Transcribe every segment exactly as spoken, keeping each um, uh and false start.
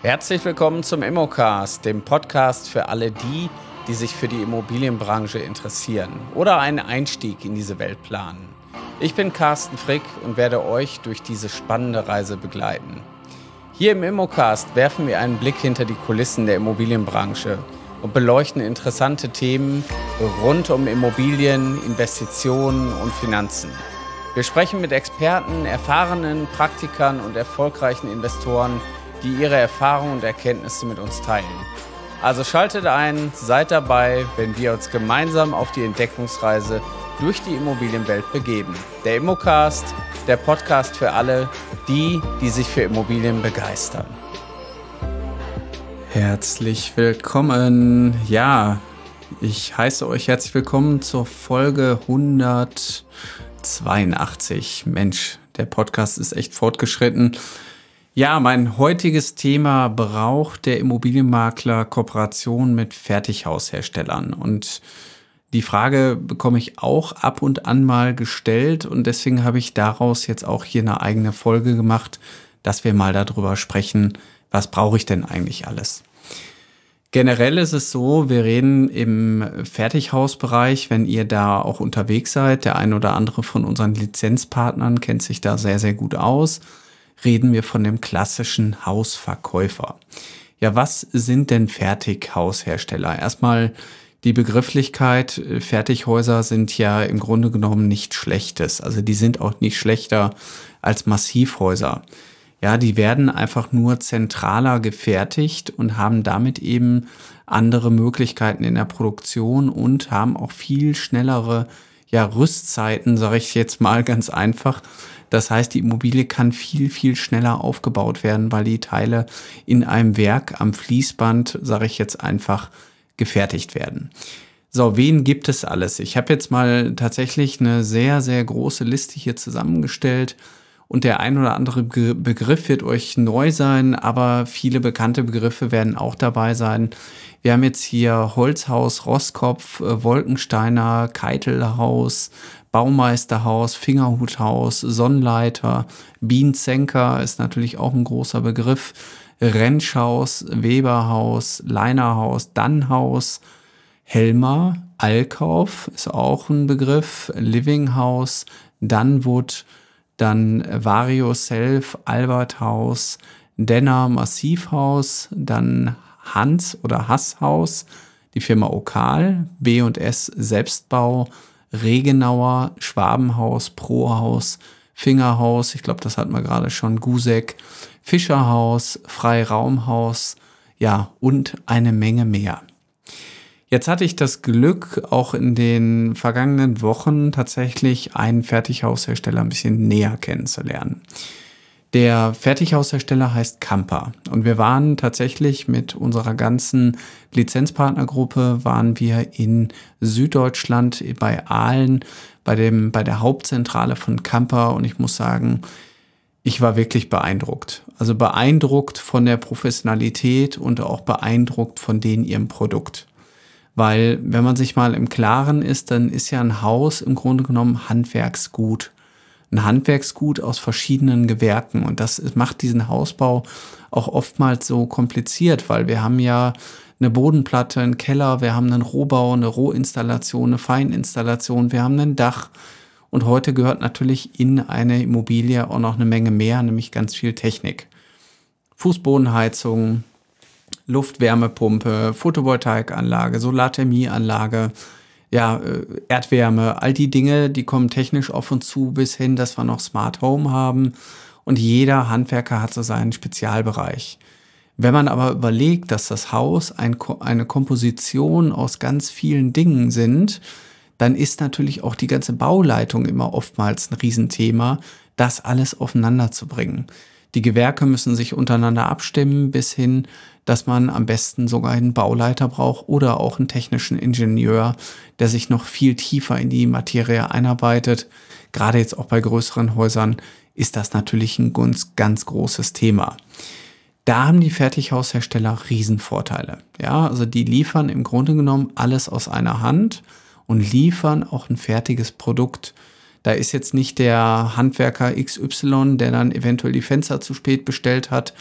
Herzlich willkommen zum Immocast, dem Podcast für alle die, die sich für die Immobilienbranche interessieren oder einen Einstieg in diese Welt planen. Ich bin Carsten Frick und werde euch durch diese spannende Reise begleiten. Hier im Immocast werfen wir einen Blick hinter die Kulissen der Immobilienbranche und beleuchten interessante Themen rund um Immobilien, Investitionen und Finanzen. Wir sprechen mit Experten, erfahrenen Praktikern und erfolgreichen Investoren, die ihre Erfahrungen und Erkenntnisse mit uns teilen. Also schaltet ein, seid dabei, wenn wir uns gemeinsam auf die Entdeckungsreise durch die Immobilienwelt begeben. Der Immocast, der Podcast für alle, die, die sich für Immobilien begeistern. Herzlich willkommen. Ja, ich heiße euch herzlich willkommen zur Folge hundertzweiundachtzig. Mensch, der Podcast ist echt fortgeschritten. Ja, mein heutiges Thema: braucht der Immobilienmakler Kooperation mit Fertighausherstellern? Und die Frage bekomme ich auch ab und an mal gestellt und deswegen habe ich daraus jetzt auch hier eine eigene Folge gemacht, dass wir mal darüber sprechen, was brauche ich denn eigentlich alles? Generell ist es so, wir reden im Fertighausbereich, wenn ihr da auch unterwegs seid, der ein oder andere von unseren Lizenzpartnern kennt sich da sehr, sehr gut aus, reden wir von dem klassischen Hausverkäufer. Ja, was sind denn Fertighaushersteller? Erstmal die Begrifflichkeit: Fertighäuser sind ja im Grunde genommen nichts Schlechtes. Also die sind auch nicht schlechter als Massivhäuser. Ja, die werden einfach nur zentraler gefertigt und haben damit eben andere Möglichkeiten in der Produktion und haben auch viel schnellere ja, Rüstzeiten, sage ich jetzt mal ganz einfach. Das heißt, die Immobilie kann viel, viel schneller aufgebaut werden, weil die Teile in einem Werk am Fließband, sage ich jetzt einfach, gefertigt werden. So, wen gibt es alles? Ich habe jetzt mal tatsächlich eine sehr, sehr große Liste hier zusammengestellt und der ein oder andere Be- Begriff wird euch neu sein, aber viele bekannte Begriffe werden auch dabei sein. Wir haben jetzt hier Holzhaus, Rosskopf, äh, Wolkensteiner, Keitelhaus, Baumeisterhaus, Fingerhuthaus, Sonnleiter, Bienzenker ist natürlich auch ein großer Begriff, Rentschhaus, Weberhaus, Leinerhaus, Dannhaus, Helmer, Allkauf ist auch ein Begriff, Livinghaus, Dunwood, dann Vario Self, Alberthaus, Denner Massivhaus, dann Hans oder Hasshaus, die Firma Okal, B und S Selbstbau, Regenauer, Schwabenhaus, Prohaus, Fingerhaus, ich glaube, das hatten wir gerade schon, Gusek, Fischerhaus, Freiraumhaus, ja, und eine Menge mehr. Jetzt hatte ich das Glück, auch in den vergangenen Wochen tatsächlich einen Fertighaushersteller ein bisschen näher kennenzulernen. Der Fertighaushersteller heißt Kampa und wir waren tatsächlich mit unserer ganzen Lizenzpartnergruppe, waren wir in Süddeutschland bei Aalen, bei dem, bei der Hauptzentrale von Kampa und ich muss sagen, ich war wirklich beeindruckt. Also beeindruckt von der Professionalität und auch beeindruckt von denen ihrem Produkt. Weil wenn man sich mal im Klaren ist, dann ist ja ein Haus im Grunde genommen Handwerksgut. Ein Handwerksgut aus verschiedenen Gewerken. Und das macht diesen Hausbau auch oftmals so kompliziert, weil wir haben ja eine Bodenplatte, einen Keller, wir haben einen Rohbau, eine Rohinstallation, eine Feininstallation, wir haben ein Dach. Und heute gehört natürlich in eine Immobilie auch noch eine Menge mehr, nämlich ganz viel Technik. Fußbodenheizung, Luftwärmepumpe, Photovoltaikanlage, Solarthermieanlage, ja, Erdwärme, all die Dinge, die kommen technisch auf uns zu, bis hin, dass wir noch Smart Home haben und jeder Handwerker hat so seinen Spezialbereich. Wenn man aber überlegt, dass das Haus ein, eine Komposition aus ganz vielen Dingen sind, dann ist natürlich auch die ganze Bauleitung immer oftmals ein Riesenthema, das alles aufeinander zu bringen. Die Gewerke müssen sich untereinander abstimmen, bis hin, dass man am besten sogar einen Bauleiter braucht oder auch einen technischen Ingenieur, der sich noch viel tiefer in die Materie einarbeitet. Gerade jetzt auch bei größeren Häusern ist das natürlich ein ganz, ganz großes Thema. Da haben die Fertighaushersteller Riesenvorteile. Ja, also die liefern im Grunde genommen alles aus einer Hand und liefern auch ein fertiges Produkt. Da ist jetzt nicht der Handwerker X Y, der dann eventuell die Fenster zu spät bestellt hat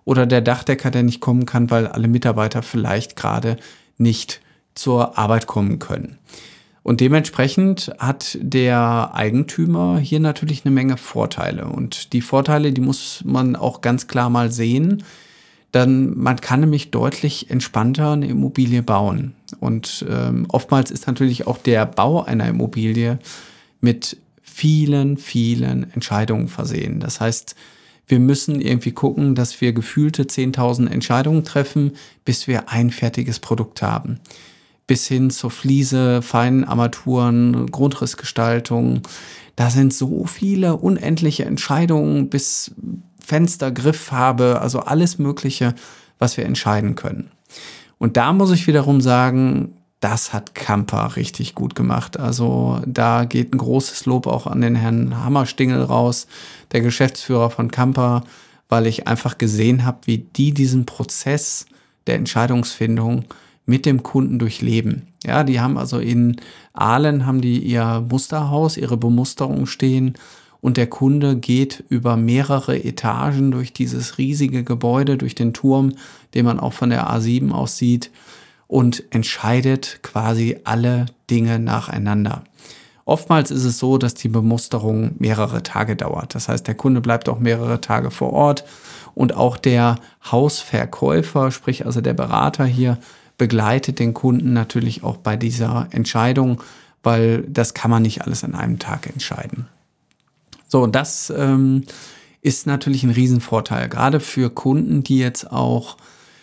oder der Dachdecker, der nicht kommen kann, weil alle Mitarbeiter vielleicht gerade nicht zur Arbeit kommen können. Und dementsprechend hat der Eigentümer hier natürlich eine Menge Vorteile. Und die Vorteile, die muss man auch ganz klar mal sehen. Dann man kann nämlich deutlich entspannter eine Immobilie bauen. Und ähm, oftmals ist natürlich auch der Bau einer Immobilie mit vielen, vielen Entscheidungen versehen. Das heißt, wir müssen irgendwie gucken, dass wir gefühlte zehntausend Entscheidungen treffen, bis wir ein fertiges Produkt haben. Bis hin zur Fliese, feinen Armaturen, Grundrissgestaltung. Da sind so viele unendliche Entscheidungen bis Fenster, Grifffarbe, also alles Mögliche, was wir entscheiden können. Und da muss ich wiederum sagen, das hat Kampa richtig gut gemacht. Also da geht ein großes Lob auch an den Herrn Hammerstingel raus, der Geschäftsführer von Kampa, weil ich einfach gesehen habe, wie die diesen Prozess der Entscheidungsfindung mit dem Kunden durchleben. Ja, die haben also in Aalen haben die ihr Musterhaus, ihre Bemusterung stehen und der Kunde geht über mehrere Etagen durch dieses riesige Gebäude, durch den Turm, den man auch von der A sieben aus sieht und entscheidet quasi alle Dinge nacheinander. Oftmals ist es so, dass die Bemusterung mehrere Tage dauert. Das heißt, der Kunde bleibt auch mehrere Tage vor Ort und auch der Hausverkäufer, sprich also der Berater hier, begleitet den Kunden natürlich auch bei dieser Entscheidung, weil das kann man nicht alles an einem Tag entscheiden. So, und das ähm, ist natürlich ein Riesenvorteil, gerade für Kunden, die jetzt auch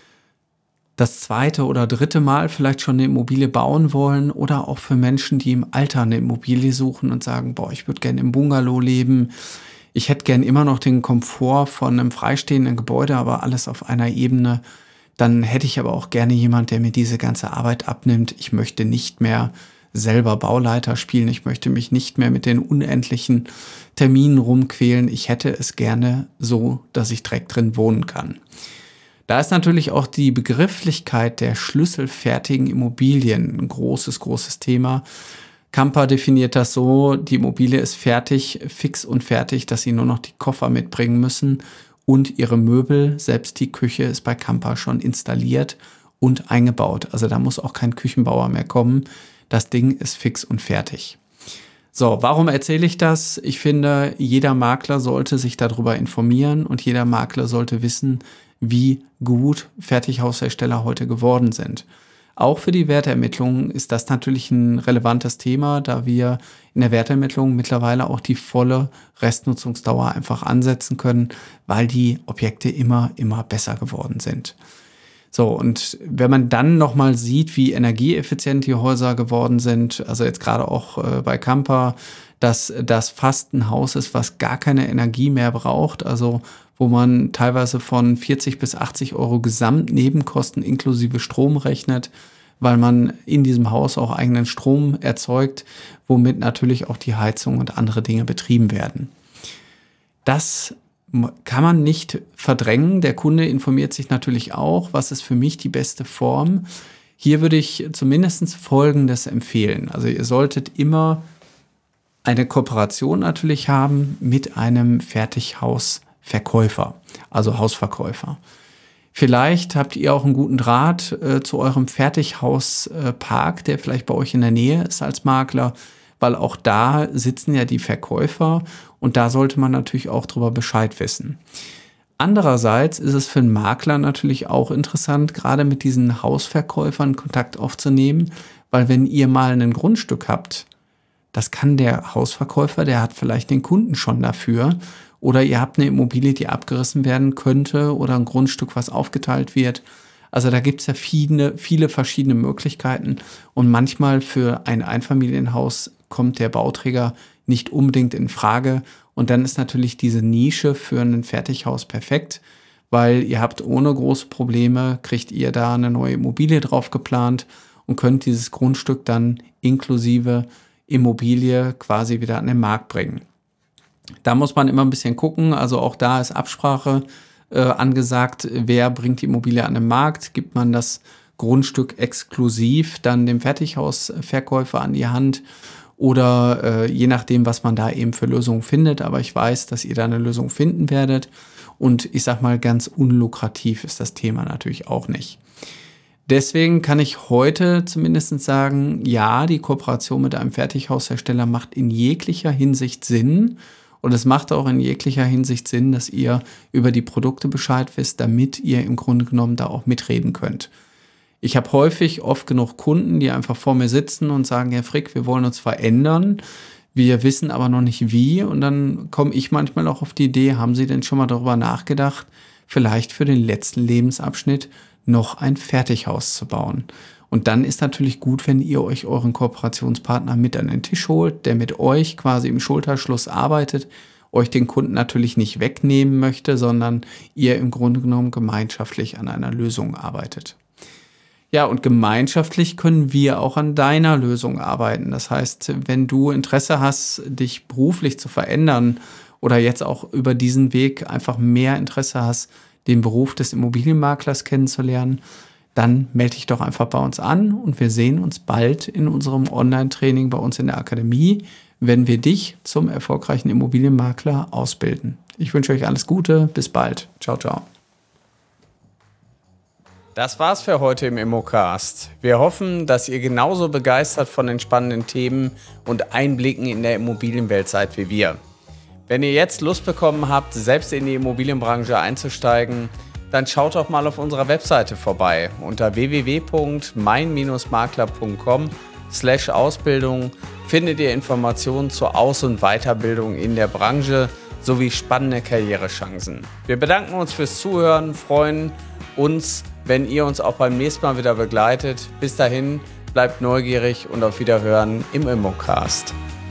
das zweite oder dritte Mal vielleicht schon eine Immobilie bauen wollen oder auch für Menschen, die im Alter eine Immobilie suchen und sagen, boah, ich würde gerne im Bungalow leben, ich hätte gern immer noch den Komfort von einem freistehenden Gebäude, aber alles auf einer Ebene. Dann hätte ich aber auch gerne jemand, der mir diese ganze Arbeit abnimmt. Ich möchte nicht mehr selber Bauleiter spielen. Ich möchte mich nicht mehr mit den unendlichen Terminen rumquälen. Ich hätte es gerne so, dass ich direkt drin wohnen kann. Da ist natürlich auch die Begrifflichkeit der schlüsselfertigen Immobilien ein großes, großes Thema. Kampa definiert das so, die Immobilie ist fertig, fix und fertig, dass Sie nur noch die Koffer mitbringen müssen. Und ihre Möbel, selbst die Küche ist bei Kampa schon installiert und eingebaut. Also da muss auch kein Küchenbauer mehr kommen. Das Ding ist fix und fertig. So, warum erzähle ich das? Ich finde, jeder Makler sollte sich darüber informieren und jeder Makler sollte wissen, wie gut Fertighaushersteller heute geworden sind. Auch für die Wertermittlung ist das natürlich ein relevantes Thema, da wir in der Wertermittlung mittlerweile auch die volle Restnutzungsdauer einfach ansetzen können, weil die Objekte immer, immer besser geworden sind. So, und wenn man dann nochmal sieht, wie energieeffizient die Häuser geworden sind, also jetzt gerade auch äh, bei Kampa, dass das fast ein Haus ist, was gar keine Energie mehr braucht, also wo man teilweise von vierzig bis achtzig Euro Gesamtnebenkosten inklusive Strom rechnet, weil man in diesem Haus auch eigenen Strom erzeugt, womit natürlich auch die Heizung und andere Dinge betrieben werden. Das kann man nicht verdrängen. Der Kunde informiert sich natürlich auch, was ist für mich die beste Form. Hier würde ich zumindest Folgendes empfehlen. Also ihr solltet immer eine Kooperation natürlich haben mit einem Fertighausverkäufer, also Hausverkäufer. Vielleicht habt ihr auch einen guten Draht äh, zu eurem Fertighauspark, äh, der vielleicht bei euch in der Nähe ist als Makler, weil auch da sitzen ja die Verkäufer und da sollte man natürlich auch drüber Bescheid wissen. Andererseits ist es für einen Makler natürlich auch interessant, gerade mit diesen Hausverkäufern Kontakt aufzunehmen, weil wenn ihr mal ein Grundstück habt, das kann der Hausverkäufer, der hat vielleicht den Kunden schon dafür. Oder ihr habt eine Immobilie, die abgerissen werden könnte oder ein Grundstück, was aufgeteilt wird. Also da gibt es ja viele, viele verschiedene Möglichkeiten. Und manchmal für ein Einfamilienhaus kommt der Bauträger nicht unbedingt in Frage. Und dann ist natürlich diese Nische für ein Fertighaus perfekt, weil ihr habt ohne große Probleme, kriegt ihr da eine neue Immobilie drauf geplant und könnt dieses Grundstück dann inklusive Immobilie quasi wieder an den Markt bringen. Da muss man immer ein bisschen gucken, also auch da ist Absprache äh, angesagt, wer bringt die Immobilie an den Markt, gibt man das Grundstück exklusiv dann dem Fertighausverkäufer an die Hand oder äh, je nachdem, was man da eben für Lösungen findet, aber ich weiß, dass ihr da eine Lösung finden werdet Und ich sag mal, ganz unlukrativ ist das Thema natürlich auch nicht. Deswegen kann ich heute zumindest sagen, ja, die Kooperation mit einem Fertighaushersteller macht in jeglicher Hinsicht Sinn. Und es macht auch in jeglicher Hinsicht Sinn, dass ihr über die Produkte Bescheid wisst, damit ihr im Grunde genommen da auch mitreden könnt. Ich habe häufig oft genug Kunden, die einfach vor mir sitzen und sagen, Herr Frick, wir wollen uns verändern. Wir wissen aber noch nicht wie. Und dann komme ich manchmal auch auf die Idee, haben Sie denn schon mal darüber nachgedacht, vielleicht für den letzten Lebensabschnitt noch ein Fertighaus zu bauen? Und dann ist natürlich gut, wenn ihr euch euren Kooperationspartner mit an den Tisch holt, der mit euch quasi im Schulterschluss arbeitet, euch den Kunden natürlich nicht wegnehmen möchte, sondern ihr im Grunde genommen gemeinschaftlich an einer Lösung arbeitet. Ja, und gemeinschaftlich können wir auch an deiner Lösung arbeiten. Das heißt, wenn du Interesse hast, dich beruflich zu verändern oder jetzt auch über diesen Weg einfach mehr Interesse hast, den Beruf des Immobilienmaklers kennenzulernen, dann melde dich doch einfach bei uns an und wir sehen uns bald in unserem Online-Training bei uns in der Akademie, wenn wir dich zum erfolgreichen Immobilienmakler ausbilden. Ich wünsche euch alles Gute, bis bald. Ciao, ciao. Das war's für heute im Immocast. Wir hoffen, dass ihr genauso begeistert von den spannenden Themen und Einblicken in der Immobilienwelt seid wie wir. Wenn ihr jetzt Lust bekommen habt, selbst in die Immobilienbranche einzusteigen, dann schaut doch mal auf unserer Webseite vorbei. Unter w w w punkt mein makler punkt com slash Ausbildung findet ihr Informationen zur Aus- und Weiterbildung in der Branche sowie spannende Karrierechancen. Wir bedanken uns fürs Zuhören, freuen uns, wenn ihr uns auch beim nächsten Mal wieder begleitet. Bis dahin, bleibt neugierig und auf Wiederhören im Immocast.